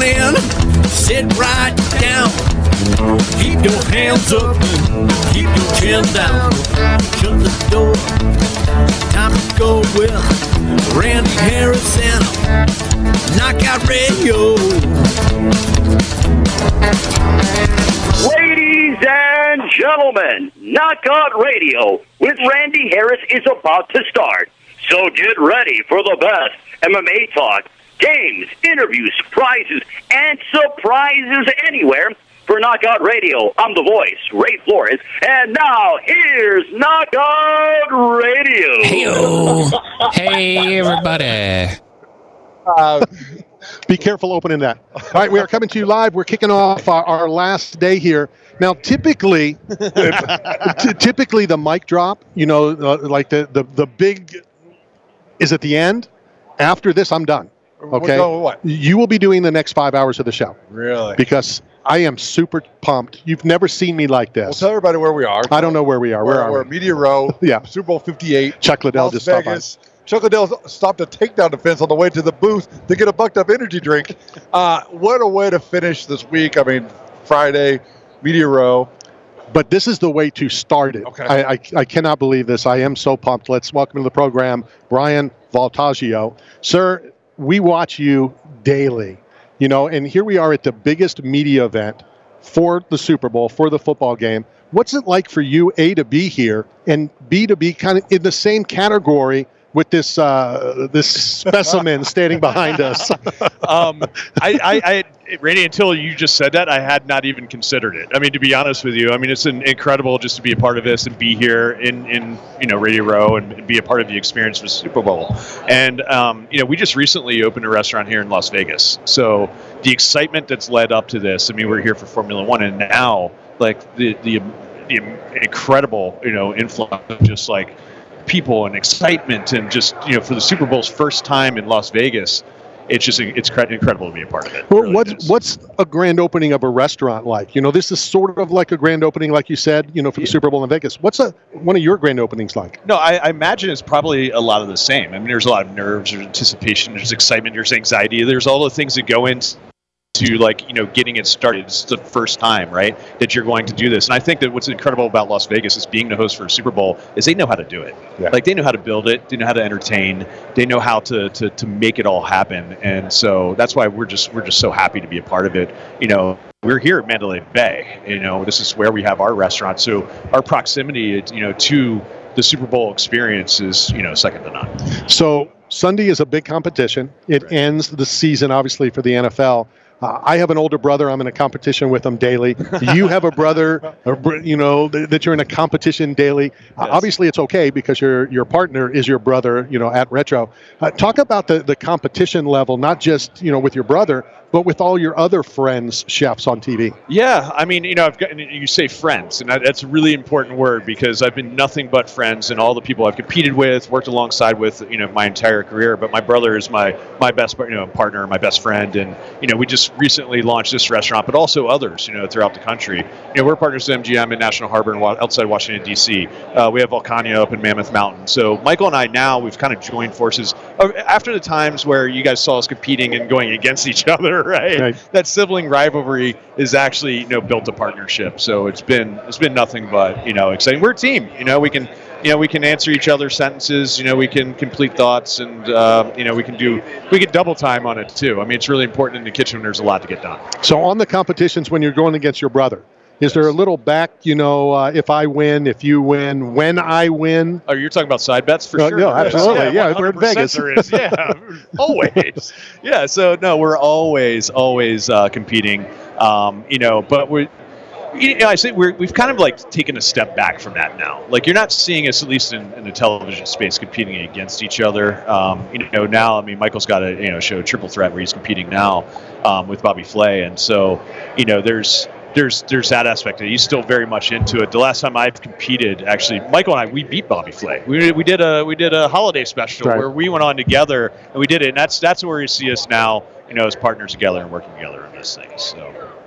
in, sit right down. Keep your hands up, keep your chin down. Shut the door, time to go with Randy Harris and Knockout Radio. Ladies and gentlemen, Knockout Radio with Randy Harris is about to start. So get ready for the best MMA talk, games, interviews, prizes, and surprises anywhere. For Knockout Radio, I'm the voice, Ray Flores. And now, here's Knockout Radio. Hey-o. Hey, everybody. Be careful opening that. All right, we are coming to you live. We're kicking off our last day here. Now, typically the mic drop, like the big is at the end. After this, I'm done. Okay? What? You will be doing the next 5 hours of the show. Really? Because I am super pumped. You've never seen me like this. Well, tell everybody where we are. I don't know where we are. Where are we? We're at Media Row. Yeah. Super Bowl 58. Chuck Liddell Las just stopped by. Vegas. Chuck Liddell stopped a takedown defense on the way to the booth to get a bucked up energy drink. What a way to finish this week. I mean, Friday, Media Row. But this is the way to start it. Okay. I cannot believe this. I am so pumped. Let's welcome to the program Brian Voltaggio. Sir, we watch you daily, and here we are at the biggest media event for the Super Bowl, for the football game. What's it like for you, A, to be here, and B, to be kind of in the same category with this this specimen standing behind us? Randy, until you just said that, I had not even considered it. I mean, to be honest with you, I mean, it's incredible just to be a part of this and be here in Radio Row and be a part of the experience for Super Bowl. And we just recently opened a restaurant here in Las Vegas, so the excitement that's led up to this. I mean, we're here for Formula One, and now like the incredible influx of just like people and excitement, and just for the Super Bowl's first time in Las Vegas. It's incredible to be a part of it. Well, really what's a grand opening of a restaurant like? This is sort of like a grand opening, like you said, for the Super Bowl in Vegas. What's one of your grand openings like? No, I imagine it's probably a lot of the same. I mean, there's a lot of nerves, there's anticipation, there's excitement, there's anxiety, there's all the things that go into getting it started. It's the first time, right, that you're going to do this. And I think that what's incredible about Las Vegas is being the host for a Super Bowl is they know how to do it. Yeah. Like, they know how to build it, they know how to entertain, they know how to make it all happen. And so that's why we're just so happy to be a part of it. We're here at Mandalay Bay. This is where we have our restaurant. So our proximity, to the Super Bowl experience is, second to none. So Sunday is a big competition. It ends the season, obviously, for the NFL. I have an older brother. I'm in a competition with him daily. You have a brother, that you're in a competition daily. Yes. Obviously, it's okay because your partner is your brother, at Retro. Talk about the competition level, not just, with your brother, but with all your other friends, chefs on TV. Yeah, I mean, you say friends, and that's a really important word because I've been nothing but friends, and all the people I've competed with, worked alongside with, my entire career. But my brother is my best, partner, my best friend, and we just recently launched this restaurant, but also others, throughout the country. We're partners with MGM in National Harbor and outside Washington D.C. We have Volcania up in Mammoth Mountain. So Michael and I now we've kind of joined forces after the times where you guys saw us competing and going against each other. Right. That sibling rivalry is actually built a partnership. So it's been nothing but exciting. We're a team. We can answer each other's sentences. We can complete thoughts, and we can double time on it too. I mean, it's really important in the kitchen when there's a lot to get done. So on the competitions, when you're going against your brother, is there a little back, if I win, if you win, when I win? Oh, you're talking about side bets for sure? No, absolutely. Yeah, we're in Vegas. There is. Yeah, always. Yeah, so no, we're always competing. But we're. I say we've kind of like taken a step back from that now. Like, you're not seeing us, at least in the television space, competing against each other. Now, I mean, Michael's got a show, Triple Threat, where he's competing now with Bobby Flay, and so there's that aspect. He's still very much into it. The last time I've competed, actually, Michael and I, we beat Bobby Flay. We did a holiday special where we went on together and we did it. And that's where you see us now, as partners together and working together on this thing. So.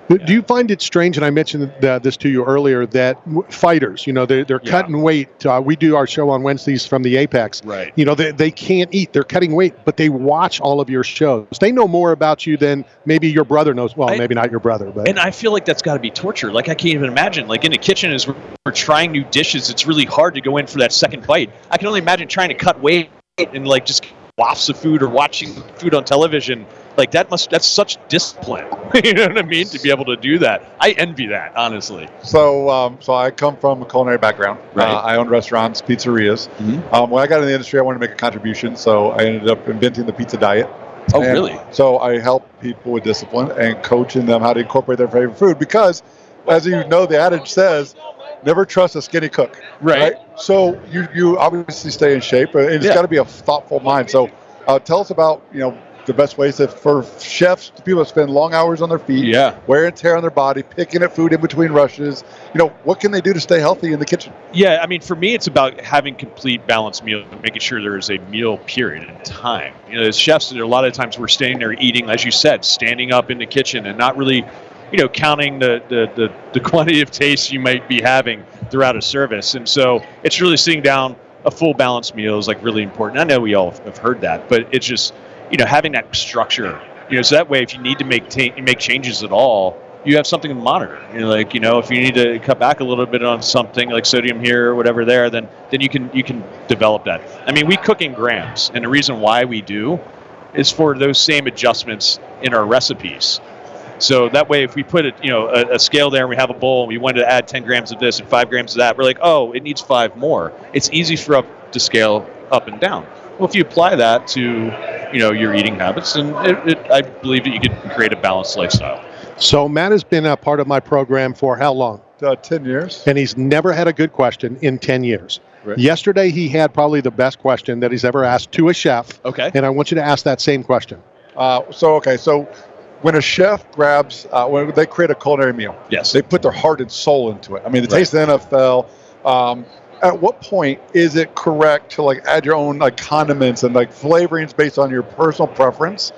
Do you find it strange, and I mentioned this to you earlier, that fighters, they're cutting weight. We do our show on Wednesdays from the Apex. Right. They can't eat. They're cutting weight, but they watch all of your shows. They know more about you than maybe your brother knows. Well, maybe not your brother. But And I feel like that's got to be torture. Like, I can't even imagine. Like, in the kitchen, as we're trying new dishes, it's really hard to go in for that second bite. I can only imagine trying to cut weight and, like, just wafts of food or watching food on television. Like, that's such discipline. You know what I mean? To be able to do that. I envy that, honestly. So I come from a culinary background. Right. I own restaurants, pizzerias. Mm-hmm. When I got in the industry, I wanted to make a contribution, so I ended up inventing the pizza diet. Oh, And really? So I help people with discipline and coaching them how to incorporate their favorite food because, as you know, the adage says, never trust a skinny cook. Right. So you obviously stay in shape, and it's got to be a thoughtful mind. So tell us about, the best ways for chefs, people that spend long hours on their feet, wear and tear on their body, picking at food in between rushes. What can they do to stay healthy in the kitchen? Yeah, I mean, for me, it's about having complete balanced meal, making sure there is a meal period and time. As chefs, a lot of times we're standing there eating, as you said, standing up in the kitchen and not really, counting the quantity of taste you might be having throughout a service. And so it's really sitting down. A full balanced meal is like really important. I know we all have heard that, but it's just, having that structure, so that way if you need to make changes at all, you have something to monitor. If you need to cut back a little bit on something like sodium here or whatever there, then you can develop that. I mean, we cook in grams, and the reason why we do is for those same adjustments in our recipes. So that way, if we put a scale there and we have a bowl and we wanted to add 10 grams of this and 5 grams of that, we're like, oh, it needs 5 more. It's easy for us to scale up and down. Well, if you apply that to your eating habits, then I believe that you can create a balanced lifestyle. So Matt has been a part of my program for how long? 10 years. And he's never had a good question in 10 years. Right. Yesterday, he had probably the best question that he's ever asked to a chef. Okay. And I want you to ask that same question. So when a chef grabs, when they create a culinary meal, yes, they put their heart and soul into it. I mean, the taste of the NFL. At what point is it correct to add your own condiments and flavorings based on your personal preference?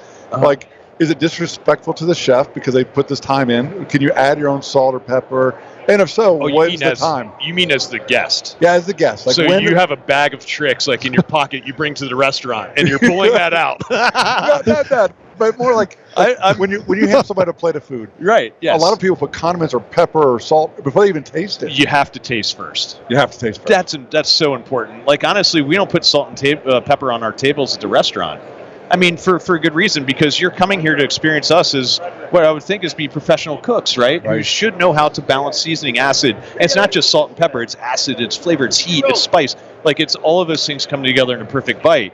Is it disrespectful to the chef because they put this time in? Can you add your own salt or pepper? And if so, what's the time? You mean as the guest? Yeah, as the guest. So you have a bag of tricks in your pocket you bring to the restaurant, and you're pulling that out. Not that, but more when you have somebody a plate of food. Right, yes. A lot of people put condiments or pepper or salt before they even taste it. You have to taste first. That's so important. Honestly, we don't put salt and pepper on our tables at the restaurant. I mean, for a good reason, because you're coming here to experience us as what I would think is be professional cooks, right? You should know how to balance seasoning, acid. And it's not just salt and pepper. It's acid, it's flavor, it's heat, it's spice. It's all of those things come together in a perfect bite.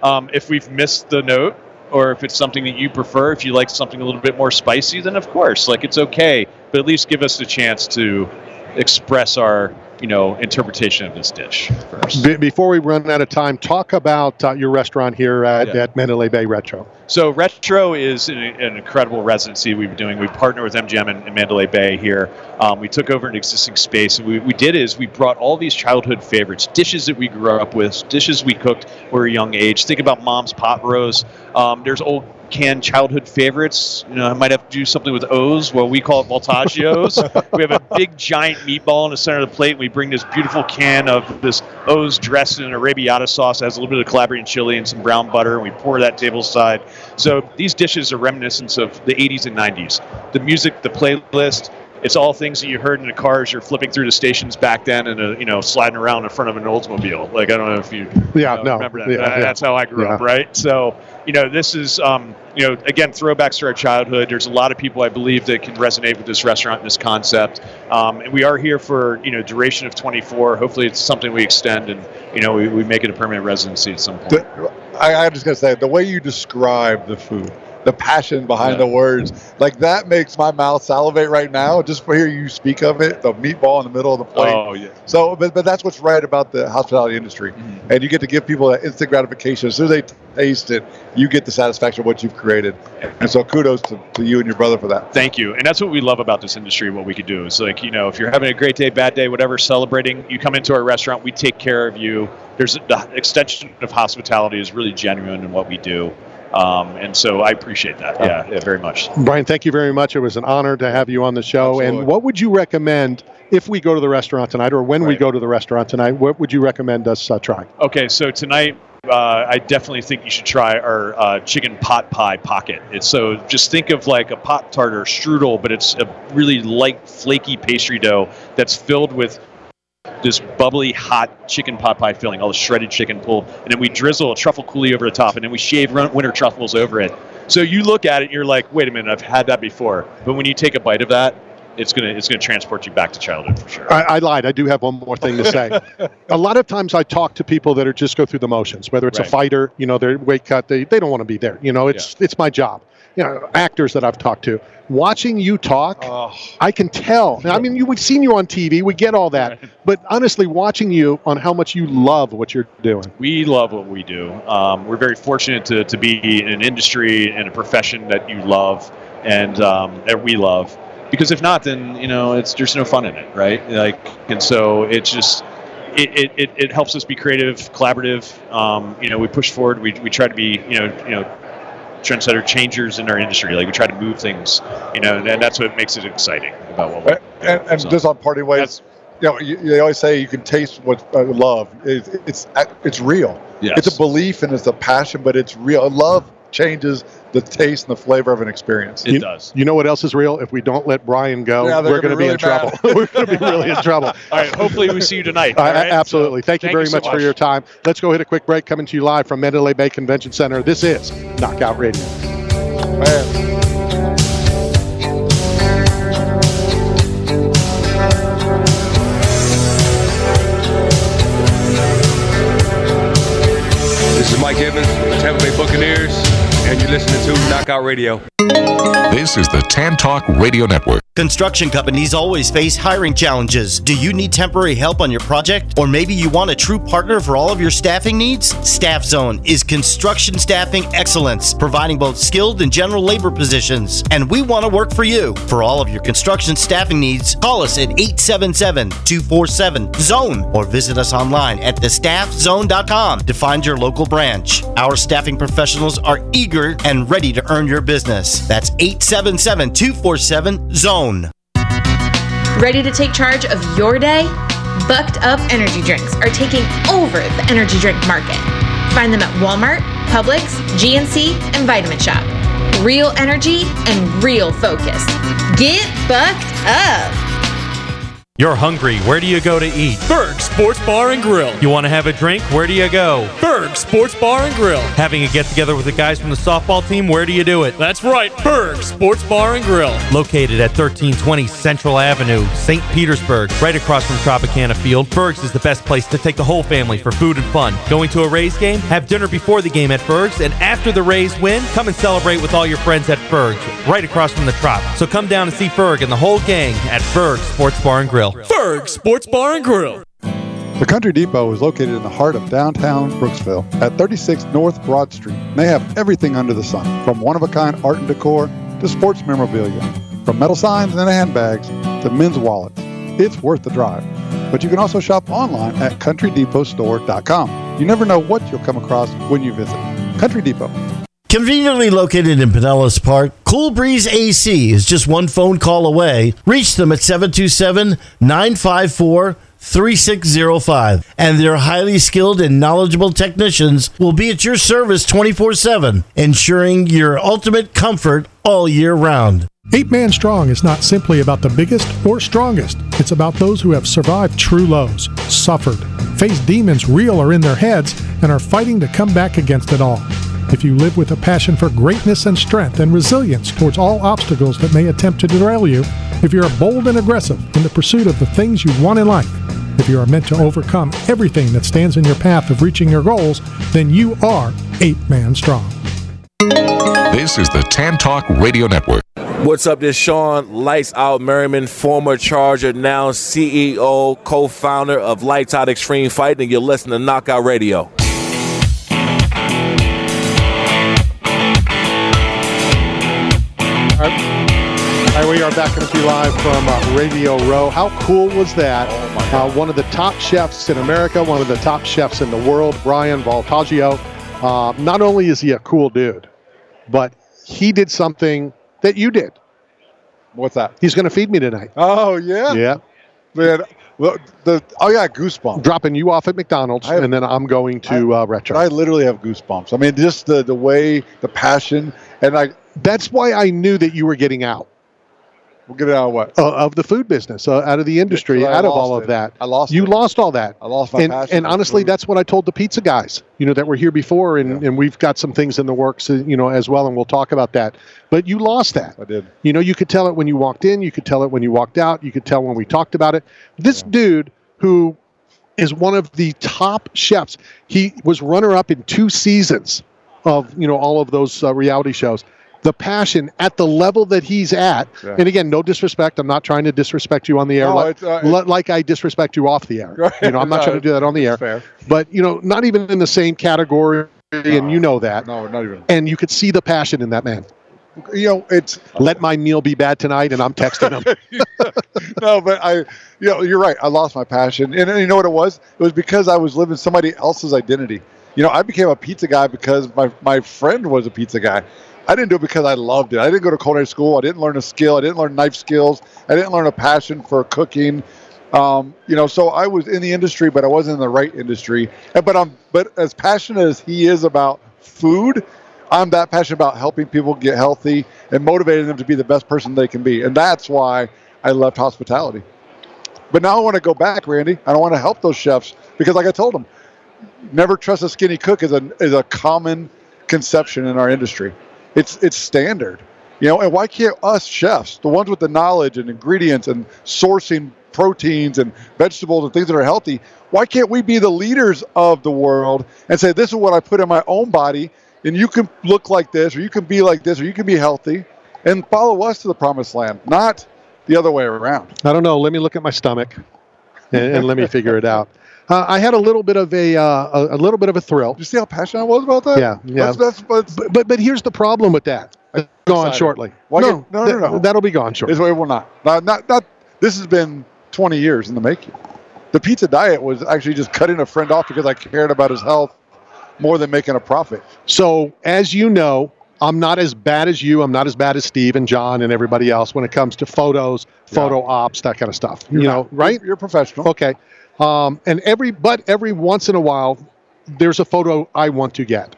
If we've missed the note, or if it's something that you prefer, if you like something a little bit more spicy, then of course, it's okay. But at least give us the chance to express our interpretation of this dish first. Before we run out of time, talk about your restaurant here at Mandalay Bay Retro. So Retro is an incredible residency we've been doing. We partner with MGM in Mandalay Bay here. We took over an existing space, and we did is we brought all these childhood favorites, dishes that we grew up with, dishes we cooked when we were a young age. Think about Mom's pot roast. There's old canned childhood favorites. I might have to do something with O's. Well, we call it Voltaggio's. We have a big giant meatball in the center of the plate. And we bring this beautiful can of this O's dressed in an arrabbiata sauce that has a little bit of Calabrian chili and some brown butter, and we pour that tableside. So these dishes are reminiscents of the 80s and 90s. The music, the playlist, it's all things that you heard in the cars. You're flipping through the stations back then, and sliding around in front of an Oldsmobile. I don't know if you remember that. That's how I grew up, right? So this is again, throwbacks to our childhood. There's a lot of people I believe that can resonate with this restaurant and this concept. And we are here for duration of 24. Hopefully, it's something we extend and we make it a permanent residency at some point. I'm just gonna say the way you describe the food, the passion behind the words, that makes my mouth salivate right now just for hear you speak of it. The meatball in the middle of the plate. Oh yeah. So, but that's what's right about the hospitality industry, and you get to give people that instant gratification. As soon as they taste it, you get the satisfaction of what you've created. And so, kudos to you and your brother for that. Thank you. And that's what we love about this industry. What we could do is if you're having a great day, bad day, whatever, celebrating, you come into our restaurant, we take care of you. The extension of hospitality is really genuine in what we do. And so I appreciate that. Yeah, very much. Brian, thank you very much. It was an honor to have you on the show. Absolutely. And what would you recommend if we go to the restaurant tonight, or when we go to the restaurant tonight? What would you recommend us try? Okay, so tonight I definitely think you should try our chicken pot pie pocket. So just think of like a Pop-Tart or strudel, but it's a really light, flaky pastry dough that's filled with this bubbly, hot chicken pot pie filling, all the shredded chicken pulled, and then we drizzle a truffle coulis over the top, and then we shave winter truffles over it. So you look at it and you're like, wait a minute, I've had that before. But when you take a bite of that, it's gonna transport you back to childhood for sure. I lied. I do have one more thing to say. A lot of times I talk to people that are just go through the motions, whether it's a fighter, their weight cut, they don't want to be there. It's my job. Actors that I've talked to. Watching you talk, I can tell. I mean, we've seen you on TV. We get all that. Right. But honestly, watching you on how much you love what you're doing. We love what we do. We're very fortunate to be in an industry and a profession that you love and that we love. Because if not, then there's no fun in it, right? And so it's just it helps us be creative, collaborative. We push forward. We try to be trendsetter changers in our industry. We try to move things, and that's what makes it exciting about what we do. And just on parting ways, you always say you can taste what love. It's real. Yes. It's a belief and it's a passion, but it's real. Love changes the taste and the flavor of an experience. It does. You know what else is real? If we don't let Brian go, we're going to be in trouble. We're going to be really in trouble. All right. Hopefully we see you tonight. Right? Absolutely. Thank you very much for your time. Let's go hit a quick break. Coming to you live from Mandalay Bay Convention Center. This is Knockout Radio. This is Mike Evans, Tampa Bay Buccaneers, and you're listening to Knockout Radio. This is the Tan Talk Radio Network. Construction companies always face hiring challenges. Do you need temporary help on your project? Or maybe you want a true partner for all of your staffing needs? Staff Zone is construction staffing excellence, providing both skilled and general labor positions. And we want to work for you. For all of your construction staffing needs, call us at 877-247-ZONE or visit us online at thestaffzone.com to find your local branch. Our staffing professionals are eager and ready to earn your business. That's 877-247-ZONE. Ready to take charge of your day? Bucked Up Energy Drinks are taking over the energy drink market. Find them at Walmart, Publix, GNC, and Vitamin Shop. Real energy and real focus. Get bucked up. You're hungry. Where do you go to eat? Berg Sports Bar and Grill. You want to have a drink? Where do you go? Berg Sports Bar and Grill. Having a get-together with the guys from the softball team? Where do you do it? That's right, Berg Sports Bar and Grill. Located at 1320 Central Avenue, St. Petersburg, right across from Tropicana Field. Berg's is the best place to take the whole family for food and fun. Going to a Rays game? Have dinner before the game at Berg's, and after the Rays win, come and celebrate with all your friends at Berg's, right across from the Trop. So come down and see Berg and the whole gang at Berg Sports Bar and Grill. Berg Sports Bar and Grill. The Country Depot is located in the heart of downtown Brooksville at 36 North Broad Street. They have everything under the sun, from one-of-a-kind art and decor to sports memorabilia, from metal signs and handbags to men's wallets. It's worth the drive. But you can also shop online at CountryDepotStore.com. You never know what you'll come across when you visit. Country Depot. Conveniently located in Pinellas Park, Cool Breeze AC is just one phone call away. Reach them at 727-954-3605. And their highly skilled and knowledgeable technicians will be at your service 24/7, ensuring your ultimate comfort all year round. 8 Man Strong is not simply about the biggest or strongest. It's about those who have survived true lows, suffered, faced demons real or in their heads, and are fighting to come back against it all. If you live with a passion for greatness and strength and resilience towards all obstacles that may attempt to derail you, if you're bold and aggressive in the pursuit of the things you want in life, if you are meant to overcome everything that stands in your path of reaching your goals, then you are 8 Man Strong. This is the Tan Talk Radio Network. What's up, this is Sean Lights Out Merriman, former Charger, now CEO, co-founder of Lights Out Extreme Fighting, and you're listening to Knockout Radio. All right, we are back coming to you live from Radio Row. How cool was that? One of the top chefs in America, one of the top chefs in the world, Brian Voltaggio. Not only is he a cool dude, but he did something that you did. What's that? He's going to feed me tonight. Oh, yeah? Yeah. Man, I got goosebumps. Dropping you off at McDonald's, and then I'm going to Retro. I literally have goosebumps. I mean, just the way, the passion, and that's why I knew that you were getting out. We'll get out of what? Of the food business, out of the industry, out of all of that. I lost You lost all that. I lost my passion. And honestly, that's what I told the pizza guys, that were here before, and we've got some things in the works, as well, and we'll talk about that. But you lost that. I did. You could tell it when you walked in. You could tell it when you walked out. You could tell when we talked about it. This dude who is one of the top chefs, he was runner-up in 2 seasons of, all of those reality shows. The passion at the level that he's at, and again, no disrespect. I'm not trying to disrespect you on the air, like I disrespect you off the air. Right. I'm not trying to do that on the air. Fair. But not even in the same category, and you know that. No, not even. And you could see the passion in that man. It's let my meal be bad tonight, and I'm texting him. No, but you're right. I lost my passion, and you know what it was? It was because I was living somebody else's identity. I became a pizza guy because my friend was a pizza guy. I didn't do it because I loved it. I didn't go to culinary school. I didn't learn a skill. I didn't learn knife skills. I didn't learn a passion for cooking. So I was in the industry, but I wasn't in the right industry. But as passionate as he is about food, I'm that passionate about helping people get healthy and motivating them to be the best person they can be. And that's why I left hospitality. But now I want to go back, Randy. I don't want to help those chefs because, like I told them, never trust a skinny cook is a common conception in our industry. It's standard, and why can't us chefs, the ones with the knowledge and ingredients and sourcing proteins and vegetables and things that are healthy, why can't we be the leaders of the world and say, this is what I put in my own body, and you can look like this, or you can be like this, or you can be healthy, and follow us to the promised land, not the other way around. I don't know. Let me look at my stomach and let me figure it out. I had a little bit of a thrill. Did you see how passionate I was about that? Yeah. But here's the problem with that. Gone shortly. No. That'll be gone shortly. It will not. Not. This has been 20 years in the making. The pizza diet was actually just cutting a friend off because I cared about his health more than making a profit. So, as you know, I'm not as bad as you. I'm not as bad as Steve and John and everybody else when it comes to photos, photo ops, that kind of stuff. Right? You're professional. Okay. And every once in a while, there's a photo I want to get.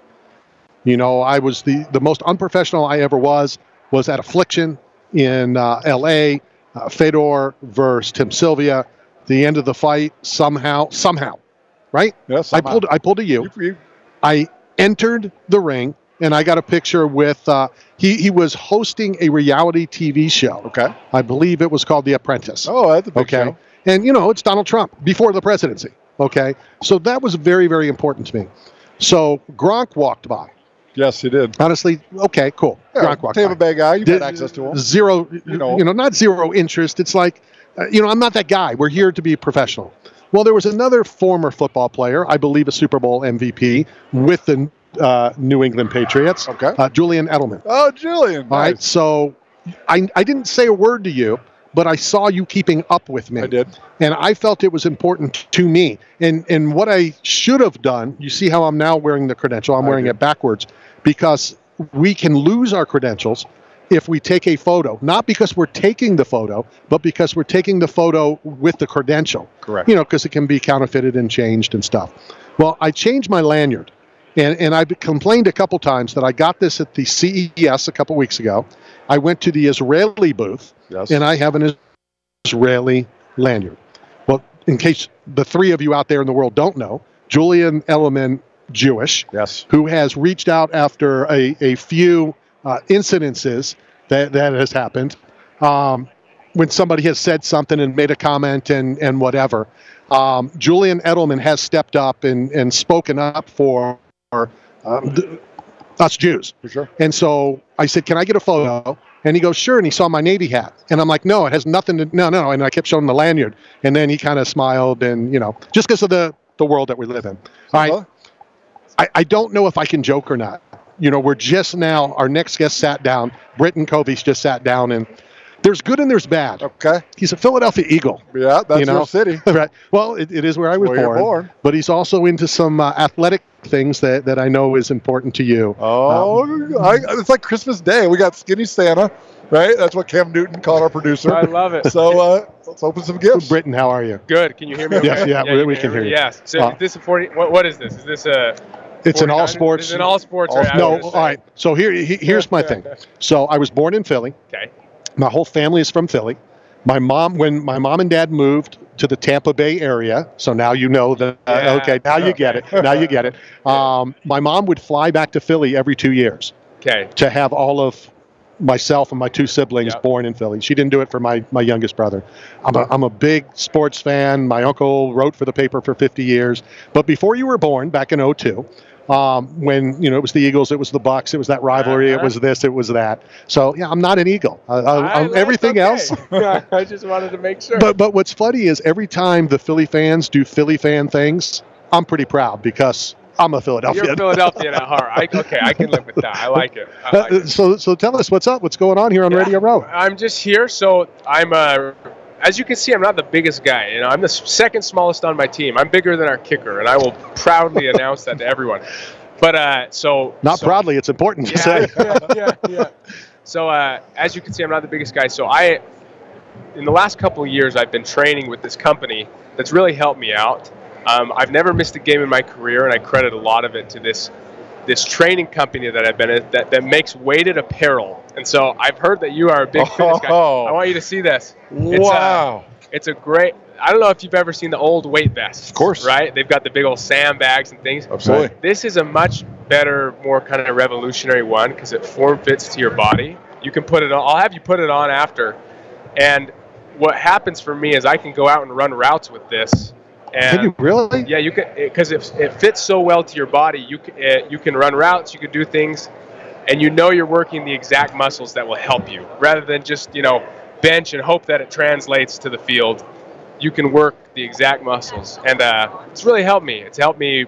I was the most unprofessional I ever was at Affliction in L.A., Fedor versus Tim Sylvia. The end of the fight, somehow, right? Yes, somehow. I pulled a U. I entered the ring, and I got a picture with, he was hosting a reality TV show. Okay. I believe it was called The Apprentice. Oh, that's a big show. And, it's Donald Trump before the presidency, okay? So that was very, very important to me. So Gronk walked by. Yes, he did. Honestly, okay, cool. Yeah, Gronk walked Tampa by. Bay guy, you had access to him. Zero, not zero interest. It's like, I'm not that guy. We're here to be professional. Well, there was another former football player, I believe a Super Bowl MVP, with the New England Patriots. Okay. Julian Edelman. Oh, Julian. All right, so I didn't say a word to you, but I saw you keeping up with me. I did. And I felt it was important to me. And what I should have done, you see how I'm now wearing the credential, I'm wearing it backwards, because we can lose our credentials if we take a photo, not because we're taking the photo, but because we're taking the photo with the credential. Correct. Because it can be counterfeited and changed and stuff. Well, I changed my lanyard. And I've complained a couple times that I got this at the CES a couple weeks ago. I went to the Israeli booth, and I have an Israeli lanyard. Well, in case the three of you out there in the world don't know, Julian Edelman, Jewish, who has reached out after a few incidences that has happened, when somebody has said something and made a comment and whatever. Julian Edelman has stepped up and spoken up for us Jews. For sure. And so I said, can I get a photo? And he goes, sure. And he saw my Navy hat. And I'm like, no, it has nothing to, no. And I kept showing him the lanyard. And then he kind of smiled and, just because of the world that we live in. I don't know if I can joke or not. We're just now, our next guest sat down. Britton Covey's just sat down. And There's good and there's bad. Okay. He's a Philadelphia Eagle. Yeah, that's your city. Right. Well, it is where I was Where you're born. But he's also into some athletic things that I know is important to you. It's like Christmas Day. We got Skinny Santa, right? That's what Cam Newton called our producer. I love it. So let's open some gifts. Britton, how are you? Good. Can you hear me? Okay? Yes, we can hear you. Yes. So is this a 40? What is this? Is this a? It's an all sports. It's an all sports. Right? No, all right. So here's my thing. So I was born in Philly. Okay. My whole family is from Philly. When my mom and dad moved to the Tampa Bay area, so now you know that. Okay, now you get it. Now you get it. My mom would fly back to Philly every 2 years. Okay. To have all of myself and my two siblings born in Philly. She didn't do it for my youngest brother. I'm a big sports fan. My uncle wrote for the paper for 50 years. But before you were born, back in 2002, when it was the Eagles, it was the Bucks, it was that rivalry, it was this, it was that. So yeah, I'm not an Eagle. I'm everything else. I just wanted to make sure. But what's funny is every time the Philly fans do Philly fan things, I'm pretty proud because I'm a Philadelphian. You're Philadelphian at heart. I can live with that. I like it. So tell us what's up. What's going on here on Radio Row? I'm just here. So I'm as you can see, I'm not the biggest guy. I'm the second smallest on my team. I'm bigger than our kicker, and I will proudly announce that to everyone. But proudly. It's important to say. Yeah. So as you can see, I'm not the biggest guy. So in the last couple of years, I've been training with this company that's really helped me out. I've never missed a game in my career, and I credit a lot of it to this training company that I've been in that makes weighted apparel. And so I've heard that you are a big fitness guy. I want you to see this. Wow. It's a great, I don't know if you've ever seen the old weight vests. Of course. Right? They've got the big old sandbags and things. Absolutely. This is a much better, more kind of revolutionary one because it form fits to your body. You can put it on. I'll have you put it on after. And what happens for me is I can go out and run routes with this. And can you really? Yeah, you can, because it fits so well to your body. You can run routes, you can do things, and you're working the exact muscles that will help you, rather than just bench and hope that it translates to the field. You can work the exact muscles, and it's really helped me. It's helped me,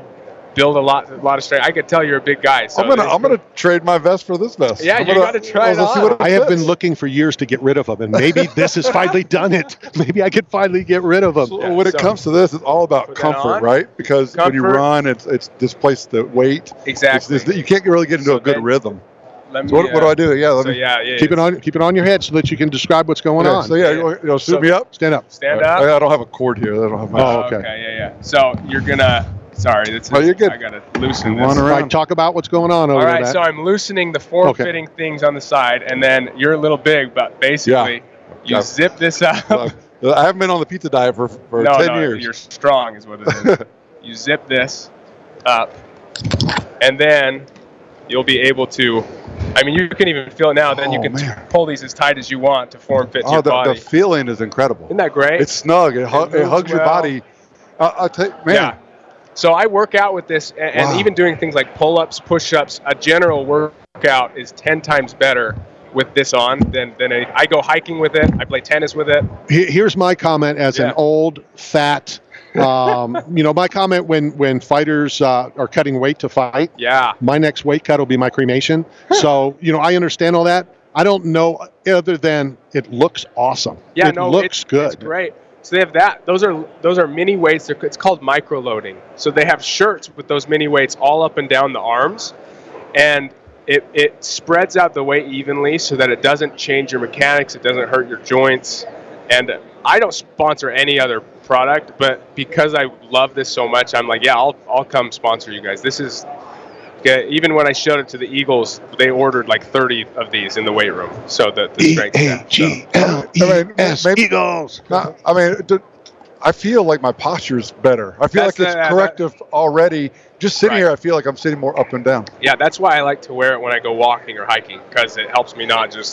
build a lot of strength. I could tell you're a big guy. So I'm gonna trade my vest for this vest. Yeah, you got to try it on. I have been looking for years to get rid of them, and maybe this has finally done it. Maybe I could finally get rid of them. So when it comes to this, it's all about comfort, right? Because when you run, it's displaced the weight. Exactly. You can't really get into a good rhythm. Let me, so what do I do? Keep it on your head so that you can describe what's going on. So suit me up. Stand up. Stand up. I don't have a cord here. I don't have my. Oh, okay. Okay. So you're gonna. Sorry, you're good. I gotta loosen this. All right, talk about what's going on over there. All right, so I'm loosening the form-fitting things on the side, and then you're a little big, but basically you zip this up. I haven't been on the pizza diet for 10 years. You're strong is what it is. You zip this up, and then you'll be able to, you can even feel it now, then you can pull these as tight as you want to form-fit to your body. The feeling is incredible. Isn't that great? It's snug. It hugs your body. I'll tell you, man. Yeah. So I work out with this, and even doing things like pull-ups, push-ups, a general workout is 10 times better with this on than I go hiking with it. I play tennis with it. Here's my comment as an old, fat, my comment when fighters are cutting weight to fight. Yeah. My next weight cut will be my cremation. So, I understand all that. I don't know other than it looks awesome. Yeah, it looks good. It's great. So they have that. Those are mini weights. It's called micro loading. So they have shirts with those mini weights all up and down the arms, and it spreads out the weight evenly so that it doesn't change your mechanics. It doesn't hurt your joints. And I don't sponsor any other product, but because I love this so much, I'm like, I'll come sponsor you guys. This is. Even when I showed it to the Eagles, they ordered like 30 of these in the weight room. So the strength. E-A-G-L-E-S, Eagles. I feel like my posture's better. I feel like it's corrective already. Just sitting here, I feel like I'm sitting more up and down. Yeah, that's why I like to wear it when I go walking or hiking, because it helps me not just,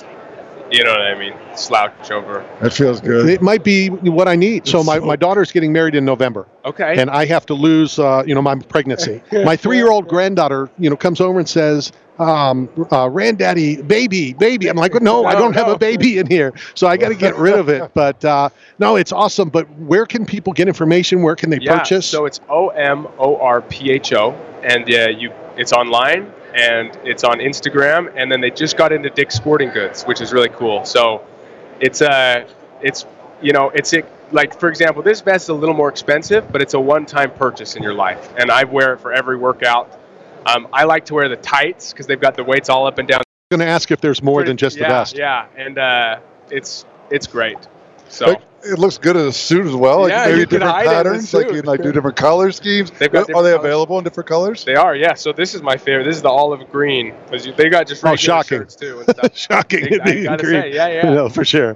slouch over. That feels good. It might be what I need. So my daughter's getting married in November. Okay. And I have to lose, my pregnancy. My 3-year-old granddaughter, comes over and says, Granddaddy, baby. I'm like, no, I don't have a baby in here. So I got to get rid of it. But no, it's awesome. But where can people get information? Where can they purchase? So it's OMORPHO, and it's online. And it's on Instagram, and then they just got into Dick's Sporting Goods, which is really cool. So it's like, for example, this vest is a little more expensive, but it's a one-time purchase in your life, and I wear it for every workout. I like to wear the tights because they've got the weights all up and down. I'm going to ask if there's more than just the vest. Yeah, and it's great. So it looks good as a suit as well. Like maybe you can different hide patterns, it in like you can do different color schemes. They've got Are they different available in different colors? They are, yeah. So this is my favorite. This is the olive green. They got just regular shocking. shirts too and stuff. Shocking. I gotta say, yeah. No, for sure.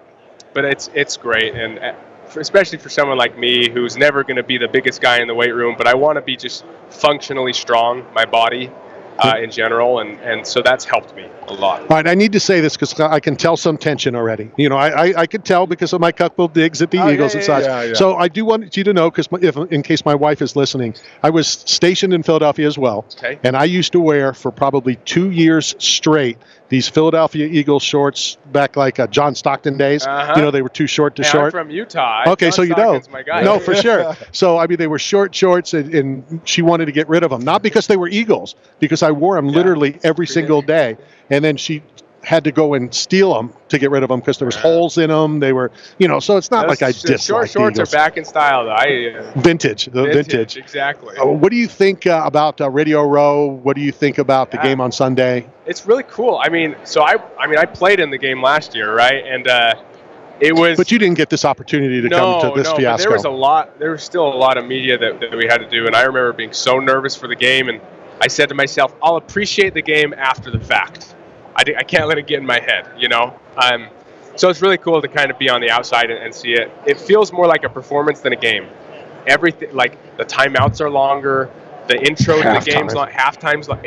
But it's great, and especially for someone like me who's never going to be the biggest guy in the weight room, but I want to be just functionally strong, my body in general, and so that's helped me a lot. All right, I need to say this because I can tell some tension already. You know, I could tell because of my cuckbill digs at the Eagles and such. Yeah. So I do want you to know, because in case my wife is listening, I was stationed in Philadelphia as well, and I used to wear for probably 2 years straight these Philadelphia Eagles shorts back like John Stockton days. You know, they were too short to short. I'm from Utah. Okay, John so you Stockton's know. my guy. No, for sure. So, I mean, they were short shorts, and she wanted to get rid of them. Not because they were Eagles, because I wore them literally every single day. And then she had to go and steal them to get rid of them because there was holes in them. They were, you know, so it's not like I dislike short shorts Eagles. are back in style, though. Vintage. Exactly. What do you think about Radio Row? What do you think about the game on Sunday? It's really cool. I mean, I played in the game last year, right? And it was. But you didn't get this opportunity to come to this but fiasco. there was still a lot of media that we had to do, and I remember being so nervous for the game, and I said to myself, I'll appreciate the game after the fact. I can't let it get in my head, you know? So it's really cool to kind of be on the outside and see it. It feels more like a performance than a game. Everything, like the timeouts are longer, the intro to the game's long, halftime's long.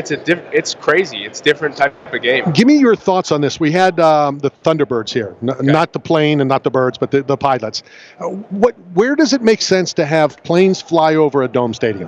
It's crazy. It's a different type of game. Give me your thoughts on this. We had the Thunderbirds here, not the plane and not the birds, but the pilots. Where does it make sense to have planes fly over a dome stadium?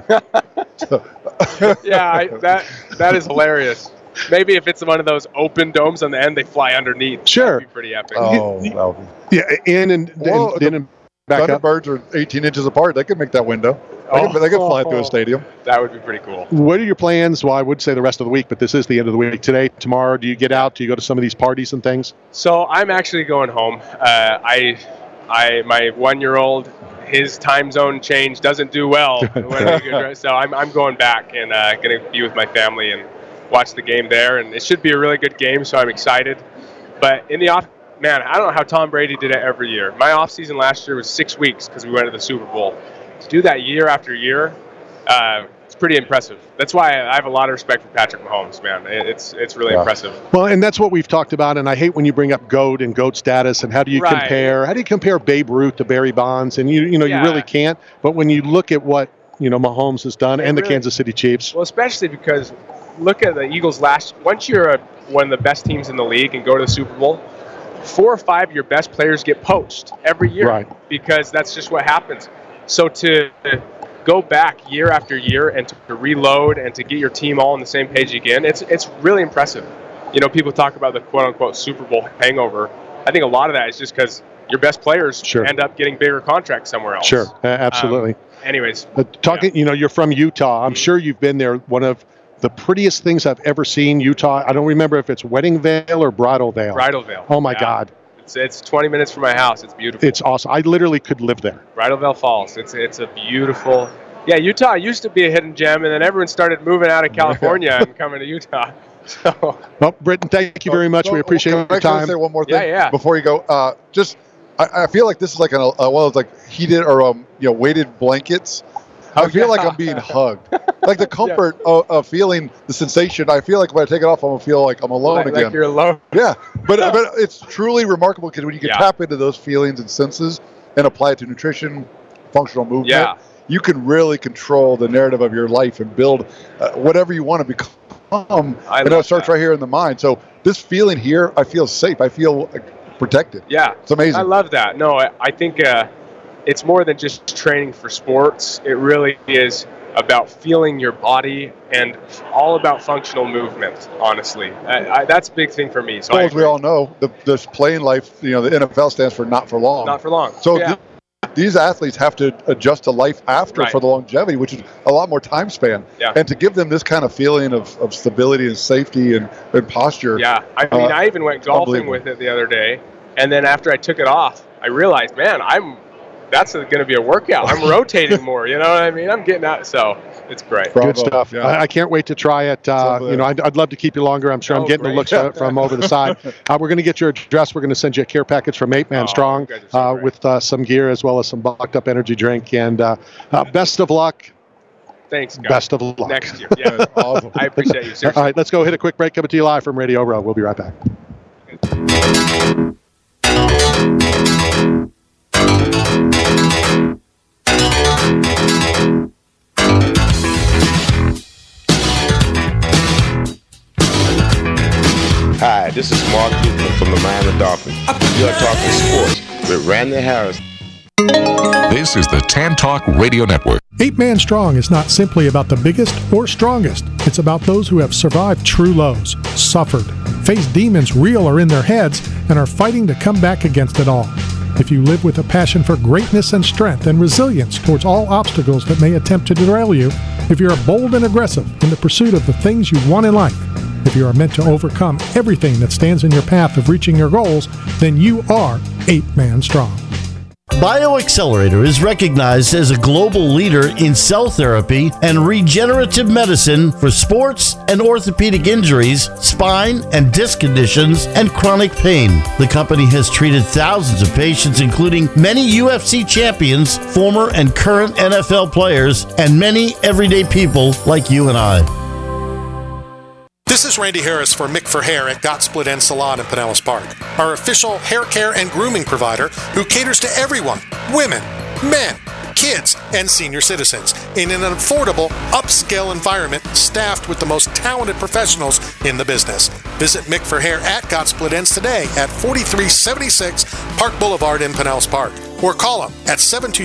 That is hilarious. Maybe if it's one of those open domes on the end, they fly underneath. Sure. That'd be pretty epic. Yeah, and back up. Thunderbirds are 18 inches apart. They could make that window. They could fly through a stadium. That would be pretty cool. What are your plans? Well, I would say the rest of the week, but this is the end of the week. Today, tomorrow, do you get out? Do you go to some of these parties and things? So I'm actually going home. My 1-year-old, his time zone change doesn't do well. So I'm going back and going to be with my family and watch the game there. And it should be a really good game, so I'm excited. But in the off, man, I don't know how Tom Brady did it every year. My off season last year was 6 weeks because we went to the Super Bowl. To do that year after year, it's pretty impressive. That's why I have a lot of respect for Patrick Mahomes, man. It's really impressive. Well, and that's what we've talked about, and I hate when you bring up GOAT and GOAT status, and how do you compare? How do you compare Babe Ruth to Barry Bonds? And you really can't. But when you look at what Mahomes has done and the Kansas City Chiefs. Well, especially because look at the Eagles once you're one of the best teams in the league and go to the Super Bowl, 4 or 5 of your best players get poached every year because that's just what happens. So to go back year after year and to reload and to get your team all on the same page again, it's really impressive. People talk about the quote-unquote Super Bowl hangover. I think a lot of that is just because your best players end up getting bigger contracts somewhere else. Sure, absolutely. Anyways. You're from Utah. I'm sure you've been there. One of the prettiest things I've ever seen, Utah. I don't remember if it's Wedding Vale or Bridal Vale. Bridal Vale. Oh, my God. It's 20 minutes from my house. It's beautiful. It's awesome. I literally could live there. Bridal Vale Falls. It's a beautiful. Yeah, Utah used to be a hidden gem, and then everyone started moving out of California and coming to Utah. So. Well, Britton, thank you very much. We appreciate your time. Can I say one more thing Yeah. before you go? I feel like this is like one of those like heated or weighted blankets. I feel like I'm being hugged. Like the comfort of feeling the sensation. I feel like when I take it off, I'm going to feel like I'm alone again. Like you're alone. Yeah. But it's truly remarkable because when you can tap into those feelings and senses and apply it to nutrition, functional movement, you can really control the narrative of your life and build whatever you want to become. And it starts right here in the mind. So this feeling here, I feel safe. I feel protected. Yeah. It's amazing. I love that. No, I think it's more than just training for sports. It really is about feeling your body and all about functional movement, honestly. That's a big thing for me. So as we all know, this playing life, the NFL stands for not for long. Not for long. So these athletes have to adjust to life after for the longevity, which is a lot more time span. Yeah. And to give them this kind of feeling of stability and safety and posture. Yeah. I mean, I even went golfing with it the other day. And then after I took it off, I realized, man, that's going to be a workout. I'm rotating more. You know what I mean? I'm getting out. So it's great. Good stuff. Yeah. I can't wait to try it. I'd love to keep you longer. I'm sure I'm getting the looks from over the side. We're going to get your address. We're going to send you a care package from 8 Man Strong with some gear as well as some Bucked Up energy drink. And best of luck. Thanks, guys. Best of luck. Next year. Yeah. Awesome. I appreciate you, seriously. All right, let's go hit a quick break. Coming to you live from Radio Row. We'll be right back. Hi, this is Mark Cuban from the Miami Dolphins. You are talking sports with Randy Harris. This is the Tan Talk Radio Network. 8 Man Strong is not simply about the biggest or strongest. It's about those who have survived true lows, suffered, faced demons real or in their heads, and are fighting to come back against it all. If you live with a passion for greatness and strength and resilience towards all obstacles that may attempt to derail you, if you're bold and aggressive in the pursuit of the things you want in life, if you are meant to overcome everything that stands in your path of reaching your goals, then you are 8 Man Strong. BioAccelerator is recognized as a global leader in cell therapy and regenerative medicine for sports and orthopedic injuries, spine and disc conditions, and chronic pain. The company has treated thousands of patients, including many UFC champions, former and current NFL players, and many everyday people like you and I. This is Randy Harris for Mick for Hair at Got Split End Salon in Pinellas Park, our official hair care and grooming provider who caters to everyone, women, men, kids, and senior citizens in an affordable, upscale environment staffed with the most talented professionals in the business. Visit Mick for Hair at Got Split Ends today at 4376 Park Boulevard in Pinellas Park, or call them at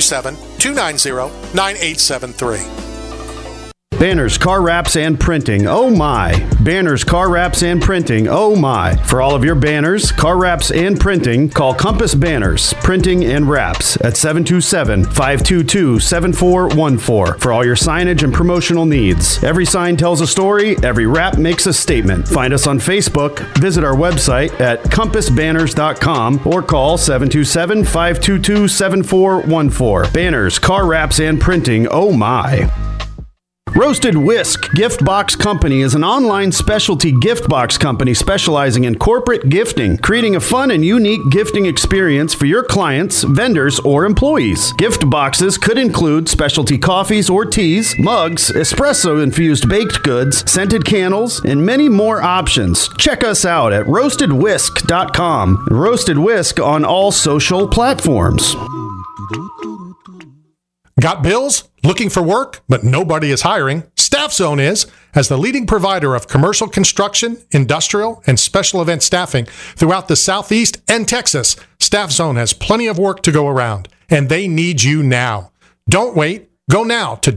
727-290-9873. Banners, car wraps, and printing. Oh my. Banners, car wraps, and printing. Oh my. For all of your banners, car wraps, and printing, call Compass Banners, Printing and Wraps at 727-522-7414 for all your signage and promotional needs. Every sign tells a story. Every wrap makes a statement. Find us on Facebook. Visit our website at compassbanners.com or call 727-522-7414. Banners, car wraps, and printing. Oh my. Roasted Whisk Gift Box Company is an online specialty gift box company specializing in corporate gifting, creating a fun and unique gifting experience for your clients, vendors, or employees. Gift boxes could include specialty coffees or teas, mugs, espresso-infused baked goods, scented candles, and many more options. Check us out at roastedwhisk.com. Roasted Whisk on all social platforms. Got bills? Looking for work, but nobody is hiring? Staff Zone is. As the leading provider of commercial construction, industrial, and special event staffing throughout the Southeast and Texas, Staff Zone has plenty of work to go around, and they need you now. Don't wait. Go now to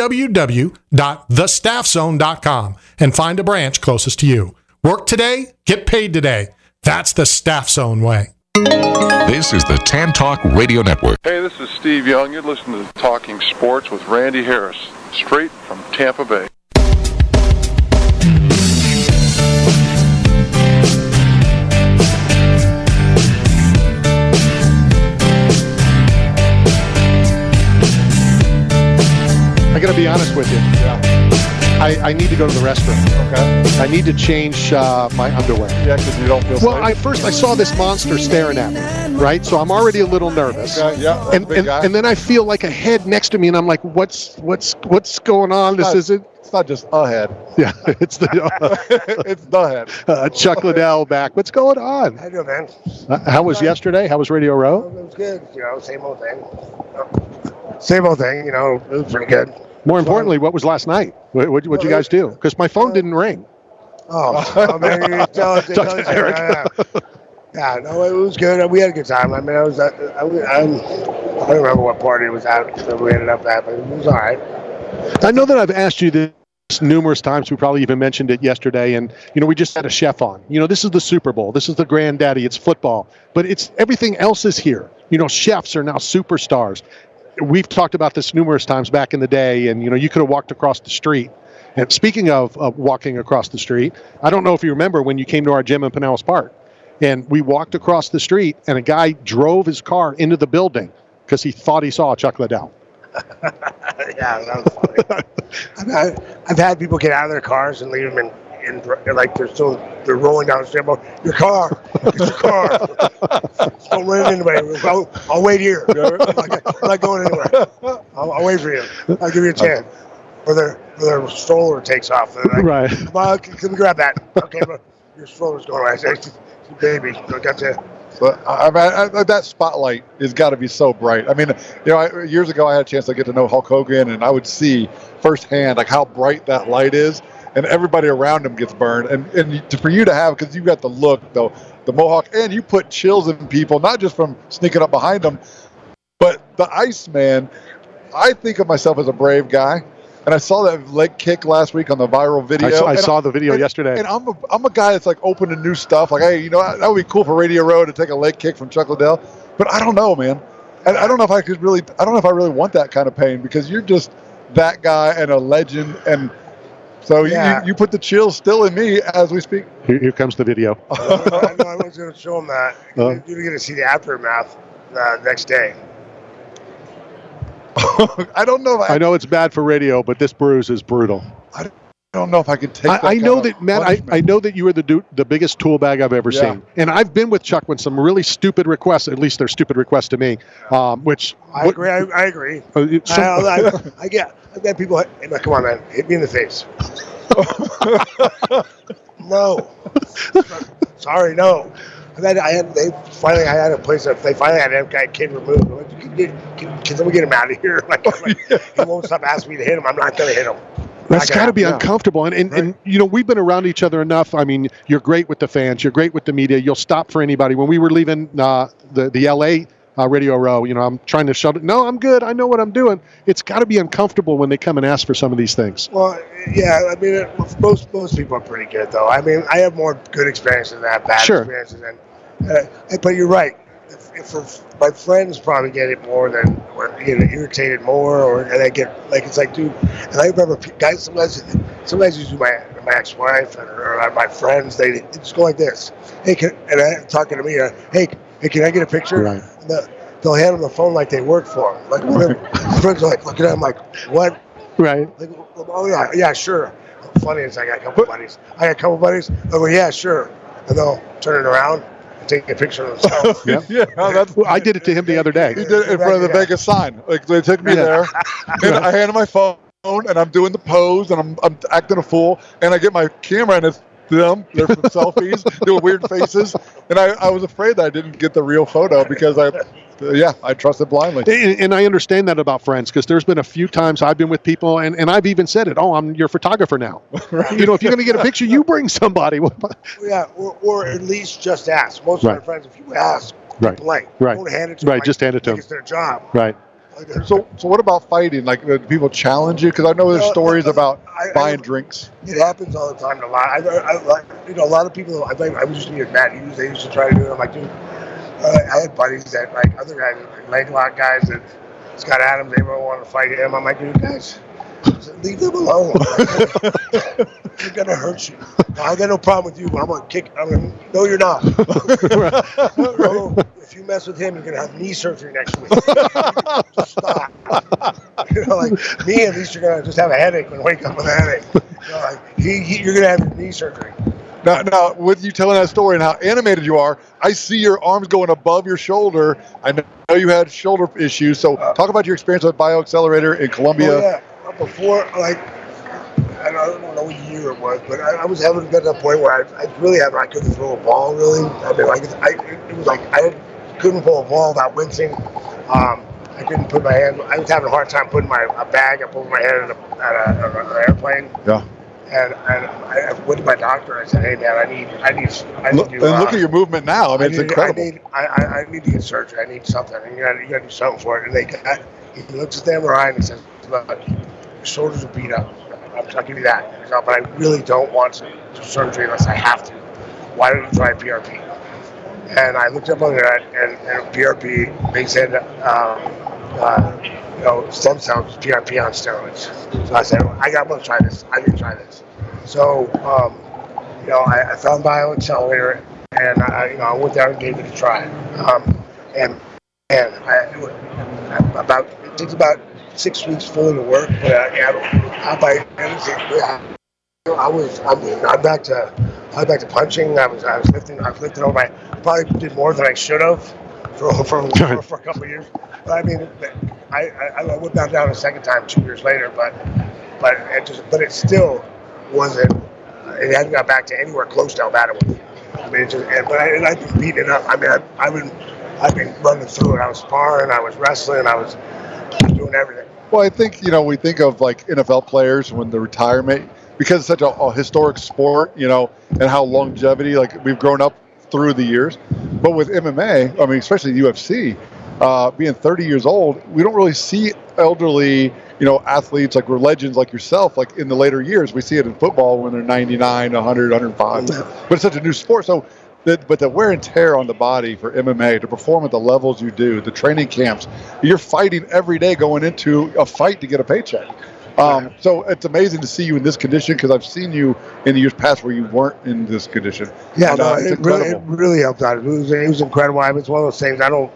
www.thestaffzone.com and find a branch closest to you. Work today, get paid today. That's the Staff Zone way. This is the Tan Talk Radio Network. Hey, this is Steve Young. You're listening to Talking Sports with Randy Harris, straight from Tampa Bay. I got to be honest with you. I need to go to the restroom. Okay. I need to change my underwear. Yeah, because you don't feel safe. Well, I saw this monster staring at me, right? So I'm already a little nervous. Okay, yeah, and then I feel like a head next to me, and I'm like, what's going on? It's not just a head. Yeah, it's the it's the head. Chuck Liddell back. What's going on? How you doing, man? How was yesterday? How was Radio Row? It was good. Same old thing. Same old thing. It was pretty good. More importantly, what was last night? What'd you guys do? Because my phone didn't ring. Oh man, yeah, no, it was good. We had a good time. I mean, I don't remember what party it was at that we ended up at, but it was all right. I know that I've asked you this numerous times. We probably even mentioned it yesterday, and we just had a chef on. This is the Super Bowl. This is the granddaddy. It's football, but it's everything else is here. Chefs are now superstars. We've talked about this numerous times back in the day, and you could have walked across the street. And speaking of walking across the street, I don't know if you remember when you came to our gym in Pinellas Park. And we walked across the street, and a guy drove his car into the building because he thought he saw Chuck Liddell. Yeah, that was funny. I've had people get out of their cars and leave them in like they're rolling down the street. Your car, it's your car. Don't run into anybody. I'll wait here. I'm not going anywhere. I'll wait for you. I'll give you a chance. Or their stroller takes off. Like, right. Come on, can we grab that? Okay, but your stroller's going away. I say, baby, I got you. But that spotlight has got to be so bright. I mean, years ago I had a chance to get to know Hulk Hogan, and I would see firsthand like how bright that light is, and everybody around him gets burned. And for you to have, because you got the look, the mohawk, and you put chills in people, not just from sneaking up behind them, but the Iceman. I think of myself as a brave guy. And I saw that leg kick last week on the viral video. I saw the video yesterday. And I'm a guy that's like open to new stuff. Like, hey, that would be cool for Radio Row to take a leg kick from Chuck Liddell. But I don't know, man. I don't know if I really want that kind of pain, because you're just that guy and a legend. And so you put the chills still in me as we speak. Here comes the video. I know I was going to show him that. You're going to see the aftermath next day. I don't know. I know it's bad for radio, but this bruise is brutal. I don't know if I could take that. I know that, Matt. I know that you are the biggest tool bag I've ever seen, and I've been with Chuck when some really stupid requests. At least they're stupid requests to me. Which I agree. I agree. I get people. Hey, man, come on, man, hit me in the face. No, sorry, no. I had a place that they finally had that kid removed. I'm like, can someone get him out of here? Like, he won't stop asking me to hit him. I'm not going to hit him. That's got to be uncomfortable. And we've been around each other enough. I mean, you're great with the fans. You're great with the media. You'll stop for anybody. When we were leaving the L.A. Radio Row, I'm trying to shut it. No, I'm good. I know what I'm doing. It's got to be uncomfortable when they come and ask for some of these things. Well, yeah. I mean, most people are pretty good, though. I mean, I have more good experiences than I have bad experiences. But you're right. If my friends probably get it more than, or irritated more, and I get like, it's like, dude. And I remember guys sometimes you do my ex-wife or my friends. They just go like this. Hey, talking to me. Hey, can I get a picture? Right. And they'll hand them the phone like they work for them. Like, my friends are like looking at them like, what? Right. Like, oh yeah, sure. Funny is I got a couple buddies. Oh yeah, sure. And they'll turn it around and take a picture of themselves. I did it to him the other day. He did it in front of the Vegas sign. Like, they took me there, and I handed my phone, and I'm doing the pose, and I'm acting a fool, and I get my camera, and it's them. They're from selfies, doing weird faces, and I was afraid that I didn't get the real photo because I trusted blindly. And I understand that about friends, because there's been a few times I've been with people, and I've even said it. Oh, I'm your photographer now. Right. If you're going to get a picture, you bring somebody. Yeah, or at least just ask. Most of my friends, if you ask, blank. Right. Don't hand it to them. Just hand it to them. It's their job. Right. So what about fighting? Like, do people challenge you? Because I know there's stories about buying drinks. It happens all the time. A lot of people. I was used to be with Matt Hughes. They used to try to do it. I'm like, dude. I had buddies that, like, other guys, like leg lock guys, that Scott Adams, they were wanting to fight him. I'm like, dude, guys, leave them alone. They're going to hurt you. I got no problem with you, but I'm going to kick. No, you're not. No, if you mess with him, you're going to have knee surgery next week. Just stop. Like me, at least you're going to just have a headache and wake up with a headache. You're going to have your knee surgery. Now, with you telling that story and how animated you are, I see your arms going above your shoulder. I know you had shoulder issues, so talk about your experience with BioAccelerator in Colombia. Oh, yeah. Before, like, I don't know what year it was, but I was having got to the point where I couldn't throw a ball, really. I mean, it was like I couldn't pull a ball without wincing. I couldn't put my hand. I was having a hard time putting a bag up over my head at an airplane. Yeah. And I went to my doctor and I said, "Hey man, I need to." And look at your movement now. I mean, it's incredible. I need to get surgery. I need something. And you got to do something for it. And he looks at the MRI and he says, "Look, your shoulders are beat up. I'll give you that. But I really don't want to do surgery unless I have to. Why don't you try PRP?" And I looked up on that, and PRP. They said, stem cells, PRP on steroids. So I said, I'm going to try this. I need to try this. So, I found BioAccelerator, and I went down and gave it a try. It takes about 6 weeks fully to work, but I'm back to punching. I was lifting over I probably did more than I should have for a couple of years. But I mean, I went back down a second time 2 years later, but it still wasn't. It hadn't got back to anywhere close to how bad it was. I mean, I've been beating it up. I mean, I've been running through it. I was sparring, I was wrestling, I was doing everything. Well, I think, we think of like NFL players when the retirement, because it's such a historic sport, and how longevity, like we've grown up through the years. But with MMA, I mean, especially UFC, being 30 years old, we don't really see elderly, athletes like we're legends like yourself, like in the later years. We see it in football when they're 99, 100, 105. But it's such a new sport. So, but the wear and tear on the body for MMA to perform at the levels you do, the training camps, you're fighting every day going into a fight to get a paycheck. So it's amazing to see you in this condition, because I've seen you in the years past where you weren't in this condition. Yeah, it really helped out. It was incredible. It's one of those things. I don't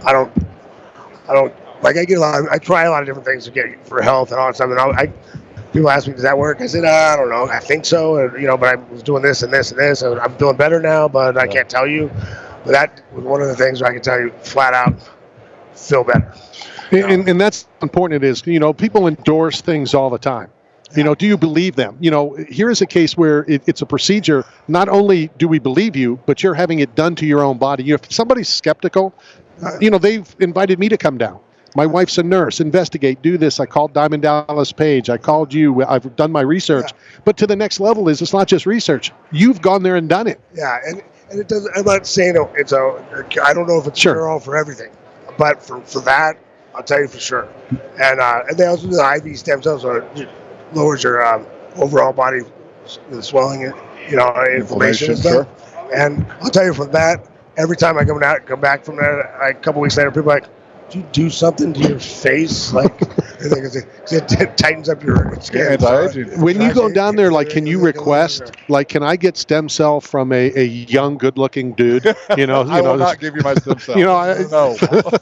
like. I try a lot of different things to get for health and all that stuff. And people ask me, "Does that work?" I said, "I don't know. I think so. But I was doing this and this and this, and I'm feeling better now. But I can't tell you." But that was one of the things where I can tell you flat out, feel better. And that's important. It is, people endorse things all the time. Do you believe them? Here is a case where it's a procedure. Not only do we believe you, but you're having it done to your own body. If somebody's skeptical, they've invited me to come down. My wife's a nurse. Investigate, do this. I called Diamond Dallas Page. I called you. I've done my research. Yeah. But to the next level it's not just research. You've gone there and done it. Yeah, and it doesn't. I'm not saying I don't know if it's all for everything, but for that, I'll tell you for sure. And they also do the IV stem cells, so it lowers your overall body swelling, inflammation and stuff. Sure. And I'll tell you from that, every time I come back from there, a couple weeks later, people are like, "Do you do something to your face?" Like, it tightens up your skin. When you go down there, like, can you request, like, can I get stem cell from a young, good-looking dude? I will not give you my stem cell. No.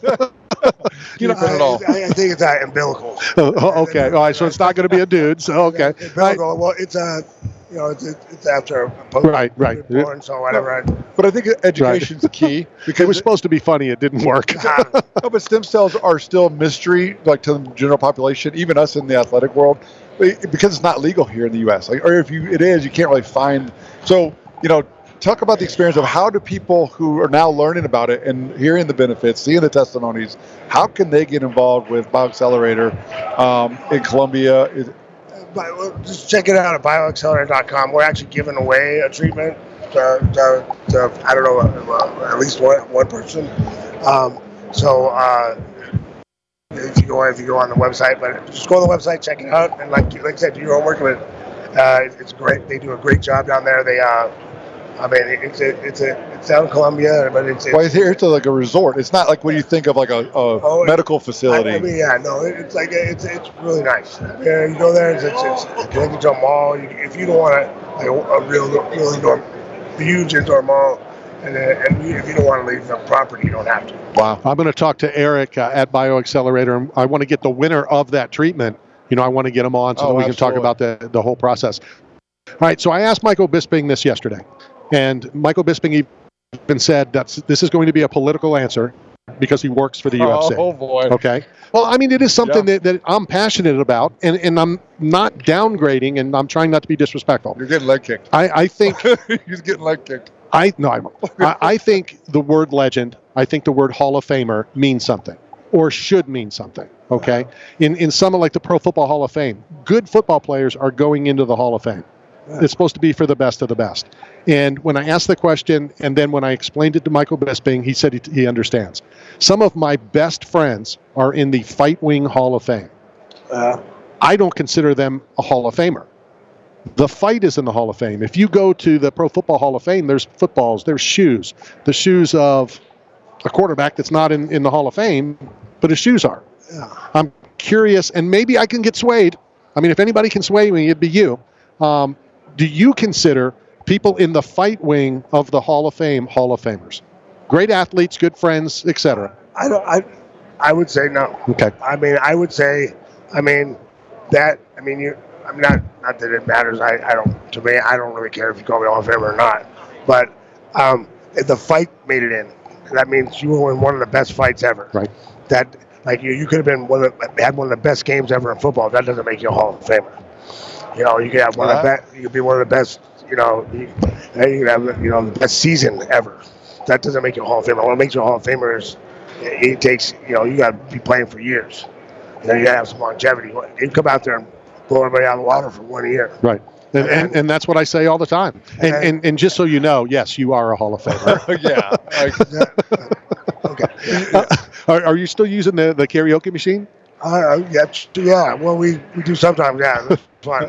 I think it's umbilical. Okay. All right. So it's not going to be a dude. So okay. Umbilical. Well, it's it's after right. Born, so whatever. But I think education's key, because it was supposed to be funny. It didn't work. No, but stem cells are still a mystery, like to the general population, even us in the athletic world, because it's not legal here in the U.S. Or if it is, you can't really find. So talk about the experience of how do people who are now learning about it and hearing the benefits, seeing the testimonies, how can they get involved with BioAccelerator in Columbia? Just check it out at bioaccelerator.com. We're actually giving away a treatment to I don't know, at least one person. If you go on the website, but just go on the website, check it out, and like I said, do your homework with it. It's great. They do a great job down there. They it's down in Columbia, but it's here. It's like a resort. It's not like when you think of like a medical facility. It's like it's really nice. You go there, it's connected to a mall. If you don't want a real indoor, huge indoor mall, and if you don't want to leave the property, you don't have to. Wow. I'm going to talk to Eric at BioAccelerator, and I want to get the winner of that treatment. I want to get him on so that we can talk about the whole process. All right. So I asked Michael Bisping this yesterday. And Michael Bisping even said this is going to be a political answer because he works for the UFC. Oh, boy. Okay. Well, I mean, it is something that I'm passionate about, and I'm not downgrading, and I'm trying not to be disrespectful. You're getting leg kicked. I think... He's getting leg kicked. I think the word legend, I think the word Hall of Famer means something, or should mean something, okay? In some like the Pro Football Hall of Fame, good football players are going into the Hall of Fame. It's supposed to be for the best of the best. And when I asked the question, and then when I explained it to Michael Bisping, he said he understands. Some of my best friends are in the Fight Wing Hall of Fame. I don't consider them a Hall of Famer. The fight is in the Hall of Fame. If you go to the Pro Football Hall of Fame, there's footballs, there's shoes. The shoes of a quarterback that's not in the Hall of Fame, but his shoes are. Yeah. I'm curious, and maybe I can get swayed. I mean, if anybody can sway me, it'd be you. Do you consider people in the fight wing of the Hall of Fame, Hall of Famers. Great athletes, good friends, etc. I would say no. Okay. I mean, I would say, not that it matters. I don't. To me, I don't really care if you call me Hall of Famer or not. But if the fight made it in, that means you were in one of the best fights ever. Right. That you could have been had one of the best games ever in football. That doesn't make you a Hall of Famer. You know, you could have one of the best. You could be one of the best. You could have the best season ever. That doesn't make you a Hall of Famer. What makes you a Hall of Famer is it takes. You got to be playing for years. You got to have some longevity. You can come out there and blow everybody out of the water for 1 year. Right. And that's what I say all the time. And just so you know, yes, you are a Hall of Famer. Okay. Are you still using the karaoke machine? Yeah. Well, we do sometimes. Yeah, that's fine.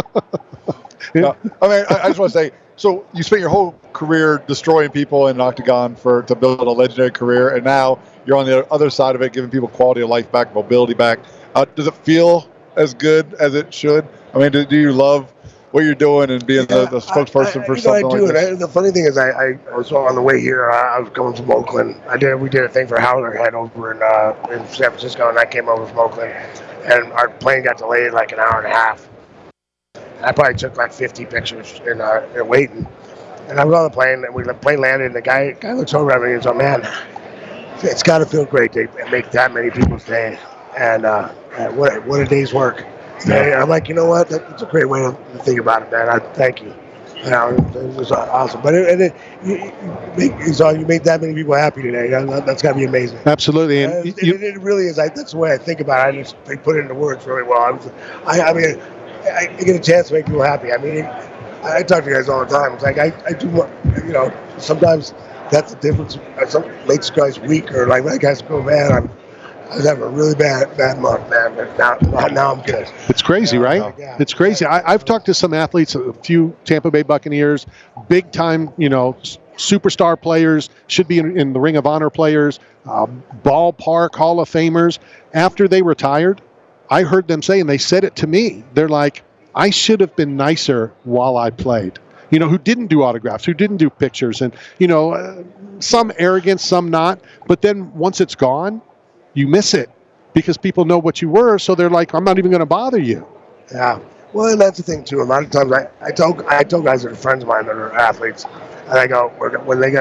I just want to say, so you spent your whole career destroying people in an octagon to build a legendary career, and now you're on the other side of it, giving people quality of life back, mobility back. Does it feel as good as it should? I mean, do you love what you're doing and being the spokesperson for something like this? The funny thing is, I was on the way here. I was coming from Oakland. We did a thing for Howler Head over in San Francisco, and I came over from Oakland, and our plane got delayed like an hour and a half. I probably took like 50 pictures in waiting. And I was on the plane, and the plane landed, and the guy looks over at me and he's like, man, it's got to feel great to make that many people's day. And what a day's work. Yeah. And I'm like, you know what? That's a great way to think about it, man. Thank you. It was awesome. But you made that many people happy today. That's got to be amazing. Absolutely. And it really is. That's the way I think about it. They put it into words really well. I get a chance to make people happy. I mean, I talk to you guys all the time. It's like I do, sometimes that's the difference. Some makes guys weak, or like that guy's go, man, I was having a really bad month, man. But now I'm good. It's crazy, right? Yeah. It's crazy. I've talked to some athletes, a few Tampa Bay Buccaneers, big time, superstar players, should be in the Ring of Honor players, ballpark Hall of Famers. After they retired, I heard them say, and they said it to me, they're like, I should have been nicer while I played. Who didn't do autographs, who didn't do pictures, and, some arrogance, some not. But then once it's gone, you miss it because people know what you were. So they're like, I'm not even going to bother you. Yeah. Well, and that's the thing, too. A lot of times I tell guys that are friends of mine that are athletes, and I go, when they go,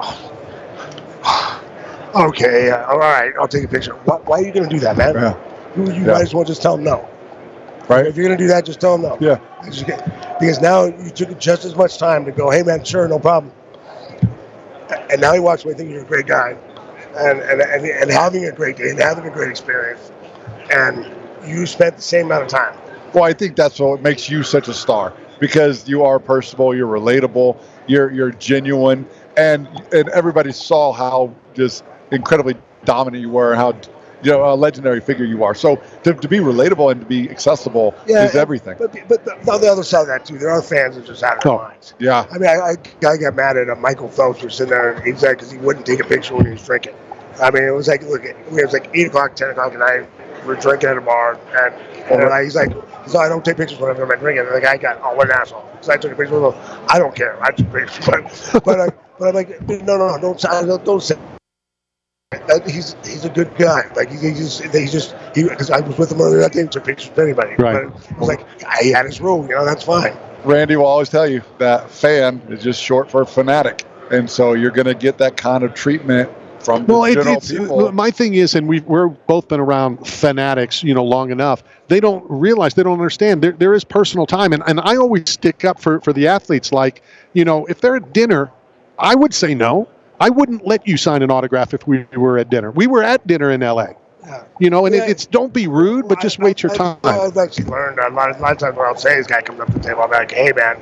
okay, all right, I'll take a picture. Why are you going to do that, man? Yeah. You might as well just tell them no. Right. If you're going to do that, just tell them no. Yeah. Because now you took just as much time to go, hey, man, sure, no problem. And now he walks away thinking you're a great guy and having a great day and having a great experience. And you spent the same amount of time. Well, I think that's what makes you such a star, because you are personable, you're relatable, you're genuine, and everybody saw how just incredibly dominant you were and how a legendary figure you are. So to be relatable and to be accessible is everything. But on the other side of that, too, there are fans that just out of their minds. Yeah. I mean, I got mad at Michael Phelps for sitting there, and he said because he wouldn't take a picture when he was drinking. I mean, it was like, look, it was like 8 o'clock, 10 o'clock at night. We're drinking at a bar, and he's like, so I don't take pictures when I'm drinking. And the guy got, what an asshole. So I took a picture with him. I don't care. I took pictures. But I'm like, no, don't say. He's a good guy. Like because I was with him earlier that day and took pictures with anybody. Right. But it was like he had his rule. That's fine. Randy will always tell you that fan is just short for fanatic, and so you're going to get that kind of treatment from general people. My thing is, and we're both been around fanatics, long enough. They don't realize, they don't understand. There is personal time, and I always stick up for the athletes. Like, if they're at dinner, I would say no. I wouldn't let you sign an autograph if we were at dinner. We were at dinner in L.A. Yeah. It's don't be rude, but just wait your time. I've actually learned a lot of times what I'll say is, guy comes up to the table, I'll be like, hey, man,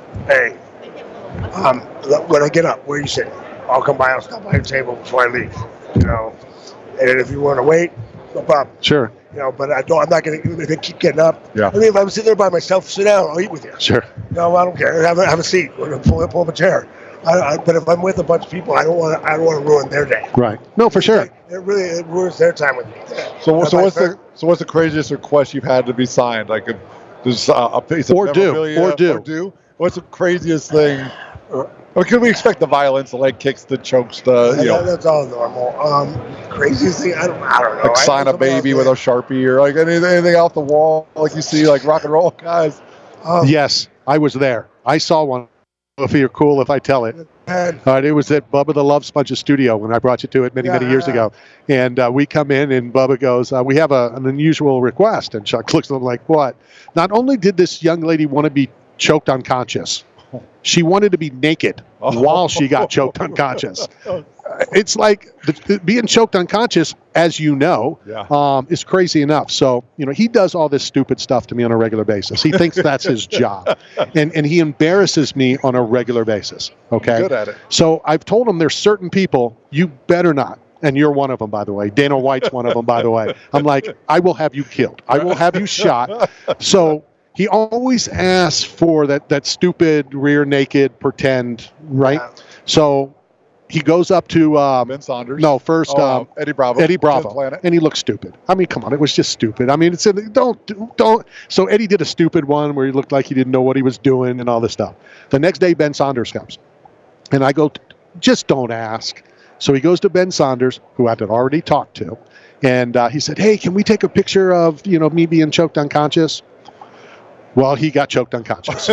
when I get up, where are you sitting? I'll come by, I'll stop by your table before I leave, And if you want to wait, no problem. Sure. But I'm not going to, if they keep getting up. Yeah. I mean, if I'm sitting there by myself, sit down, I'll eat with you. Sure. No, I don't care. Have a seat. Pull up a chair. But if I'm with a bunch of people, I don't want to ruin their day. Right. No, for sure. It ruins their time with me. So what's the craziest request you've had to be signed? Like a piece of memorabilia? Or do. What's the craziest thing? Or can we expect the violence, the leg kicks, the chokes, That's all normal. Craziest thing, I don't know. Like sign a baby with a Sharpie or like anything off the wall, like you see like rock and roll guys. Yes, I was there. I saw one. If you're cool, if I tell it. All right, it was at Bubba the Love Sponge's studio when I brought you to it many years ago. And we come in and Bubba goes, we have an unusual request. And Chuck looks at him like, what? Not only did this young lady want to be choked unconscious, she wanted to be naked while she got choked unconscious. It's like being choked unconscious, as you know, is crazy enough. So, he does all this stupid stuff to me on a regular basis. He thinks that's his job. And he embarrasses me on a regular basis. Okay. Good at it. So I've told him there's certain people you better not. And you're one of them, by the way. Dana White's one of them, by the way. I'm like, I will have you killed. I will have you shot. So he always asks for that stupid rear naked pretend, right? Yeah. So he goes up to Ben Saunders. No, first Eddie Bravo. Eddie Bravo, and he looks stupid. I mean, come on, it was just stupid. I mean, don't. So Eddie did a stupid one where he looked like he didn't know what he was doing and all this stuff. The next day, Ben Saunders comes, and I go, just don't ask. So he goes to Ben Saunders, who I had already talked to, and he said, "Hey, can we take a picture of me being choked unconscious?" Well, he got choked unconscious.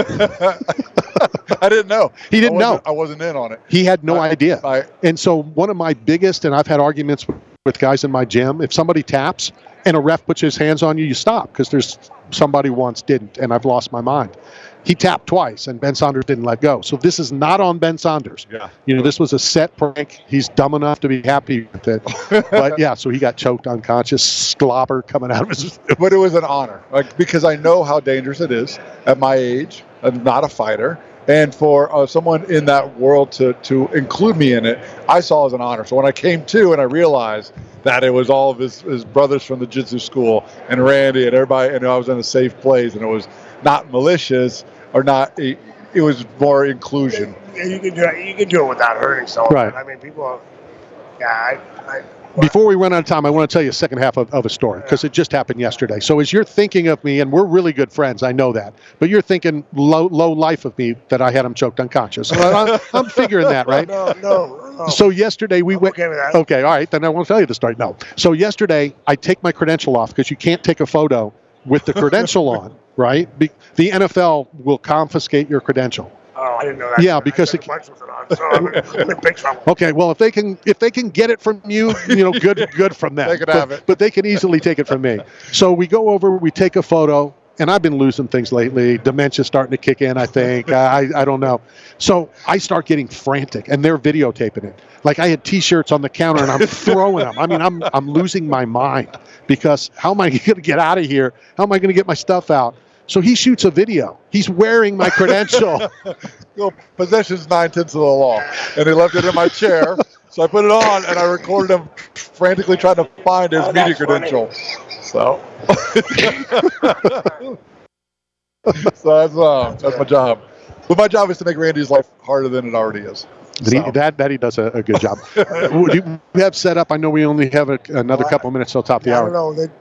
I didn't know. He didn't know. I wasn't in on it. He had no idea. And so one of my biggest, and I've had arguments with guys in my gym, if somebody taps and a ref puts his hands on you, you stop because there's somebody once didn't, and I've lost my mind. He tapped twice, and Ben Saunders didn't let go. So this is not on Ben Saunders. Yeah. This was a set prank. He's dumb enough to be happy with it. But, yeah, so he got choked unconscious, slobber coming out of his... But it was an honor, because I know how dangerous it is at my age. I'm not a fighter. And for someone in that world to include me in it, I saw as an honor. So when I came to and I realized that it was all of his brothers from the jiu-jitsu school and Randy and everybody, and I was in a safe place and it was not malicious or not, it was more inclusion. You can do it without hurting someone. Right. I mean, people, Before we run out of time, I want to tell you a second half of a story because it just happened yesterday. So as you're thinking of me, and we're really good friends, I know that, but you're thinking low life of me that I had him choked unconscious. So I'm figuring that, right? No. So yesterday we went. Okay with that. Okay, all right. Then I won't tell you the story. No. So yesterday I take my credential off because you can't take a photo with the credential on, right? The NFL will confiscate your credential. Oh, I didn't know that. Yeah, because I'm in big trouble. Okay, well, if they can get it from you, good from them. They can have it. But they can easily take it from me. So we go over, we take a photo, and I've been losing things lately. Dementia's starting to kick in, I think. I don't know. So I start getting frantic, and they're videotaping it. Like I had T-shirts on the counter, and I'm throwing them. I mean, I'm losing my mind because how am I going to get out of here? How am I going to get my stuff out? So he shoots a video. He's wearing my credential. Possession's 9/10 of the law. And he left it in my chair. So I put it on and I recorded him frantically trying to find his media credential. So that's my job. But my job is to make Randy's life harder than it already is. That he does a good job. We have set up. I know we only have another couple of minutes till top of the hour. I don't know.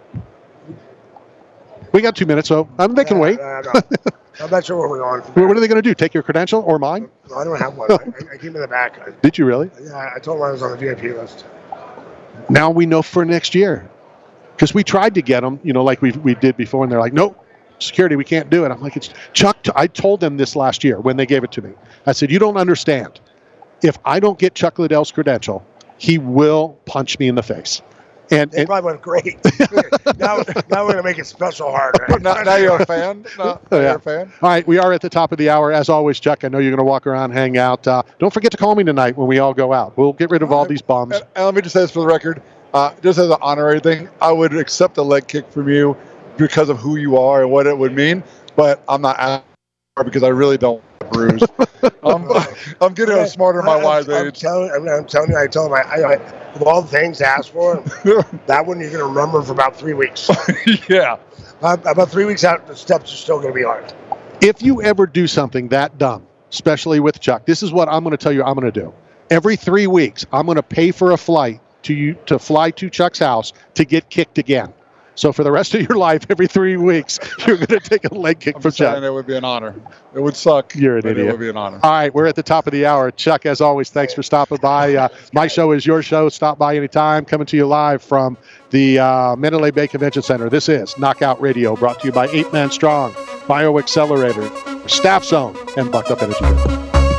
We got 2 minutes, so they can wait. I'm not sure where we're going. What are they going to do? Take your credential or mine? No, I don't have one. I came in the back. Did you really? Yeah, I told him I was on the VIP list. Now we know for next year. Because we tried to get them, like we did before, and they're like, nope, security, we can't do it. I'm like, it's Chuck. I told them this last year when they gave it to me. I said, you don't understand. If I don't get Chuck Liddell's credential, he will punch me in the face. And it probably went great. now we're going to make it special hard. Right? now you're a fan? Now you're a fan? All right, we are at the top of the hour. As always, Chuck, I know you're going to walk around, hang out. Don't forget to call me tonight when we all go out. We'll get rid of all these bums. And let me just say this for the record. Just as an honorary thing, I would accept a leg kick from you because of who you are and what it would mean, but I'm not asking because I really don't bruise. I'm getting smarter in my wise age. I'm telling you, I told him, I of all the things to ask for, that one you're going to remember for about 3 weeks. Yeah. About 3 weeks out, the steps are still going to be hard. If you ever do something that dumb, especially with Chuck, this is what I'm going to tell you I'm going to do. Every 3 weeks, I'm going to pay for a flight to fly to Chuck's house to get kicked again. So for the rest of your life, every 3 weeks, you're going to take a leg kick from Chuck. It would be an honor. It would suck. You're an idiot. It would be an honor. All right, we're at the top of the hour. Chuck, as always, thanks for stopping by. My show is your show. Stop by anytime. Coming to you live from the Mandalay Bay Convention Center. This is Knockout Radio, brought to you by 8 Man Strong, BioAccelerator, Staff Zone, and Bucked Up Energy Drink.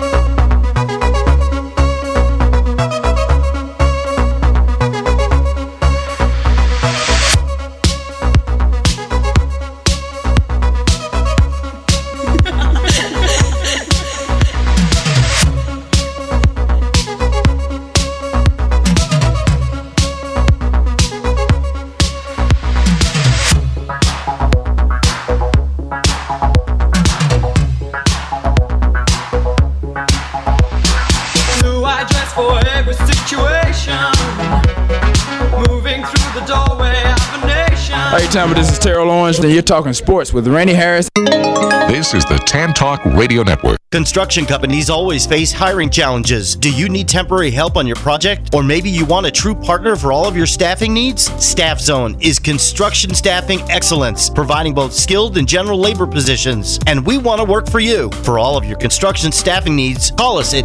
This is Terrell Owens, and you're talking sports with Randy Harris. This is the Tan Talk Radio Network. Construction companies always face hiring challenges. Do you need temporary help on your project? Or maybe you want a true partner for all of your staffing needs? Staff Zone is construction staffing excellence, providing both skilled and general labor positions. And we want to work for you. For all of your construction staffing needs, call us at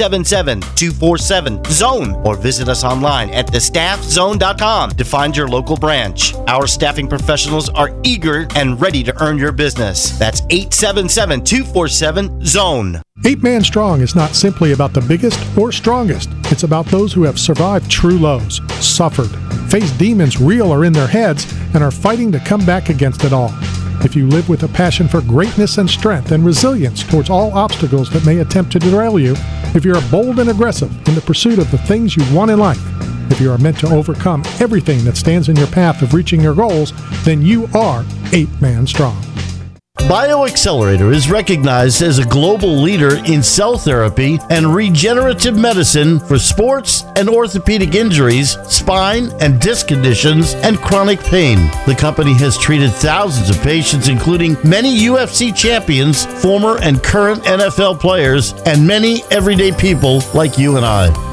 877-247-ZONE or visit us online at thestaffzone.com to find your local branch. Our staffing professionals are eager and ready to earn your business. That's 877-247-ZONE. 8 Man Strong is not simply about the biggest or strongest. It's about those who have survived true lows, suffered, faced demons real or in their heads, and are fighting to come back against it all. If you live with a passion for greatness and strength and resilience towards all obstacles that may attempt to derail you, if you're bold and aggressive in the pursuit of the things you want in life, if you are meant to overcome everything that stands in your path of reaching your goals, then you are 8 Man Strong. BioAccelerator is recognized as a global leader in cell therapy and regenerative medicine for sports and orthopedic injuries, spine and disc conditions, and chronic pain. The company has treated thousands of patients, including many UFC champions, former and current NFL players, and many everyday people like you and I.